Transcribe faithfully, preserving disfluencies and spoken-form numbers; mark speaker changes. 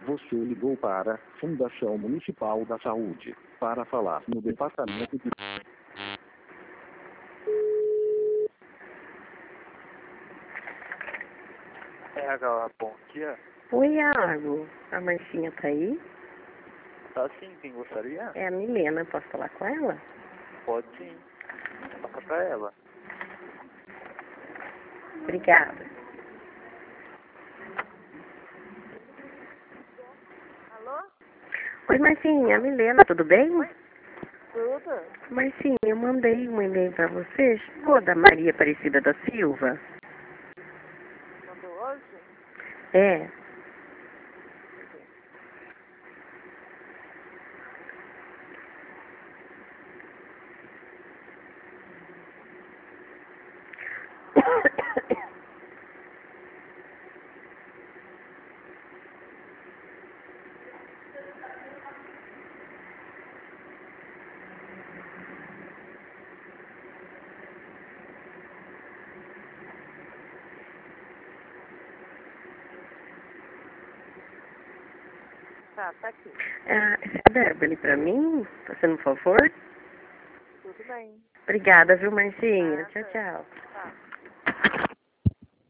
Speaker 1: Você ligou para Fundação Municipal da Saúde para falar no departamento de...
Speaker 2: É, H, bom dia.
Speaker 3: Oi, Iago. A Marcinha tá aí?
Speaker 2: Tá sim, quem gostaria?
Speaker 3: É a Milena. Posso falar com ela?
Speaker 2: Pode sim. Passa pra ela.
Speaker 3: Obrigada.
Speaker 4: Alô?
Speaker 3: Oi, Marcinha. A Milena, tudo bem?
Speaker 4: Tudo?
Speaker 3: Marcinha, eu mandei um e-mail pra você. Chegou da Maria Aparecida da Silva?
Speaker 4: Mandou hoje?
Speaker 3: É.
Speaker 4: Tá, tá aqui.
Speaker 3: Ah, esse é Beverly pra mim? Fazendo um favor?
Speaker 4: Tudo bem.
Speaker 3: Obrigada, viu, Marcinha?
Speaker 4: Nada.
Speaker 3: Tchau, tchau.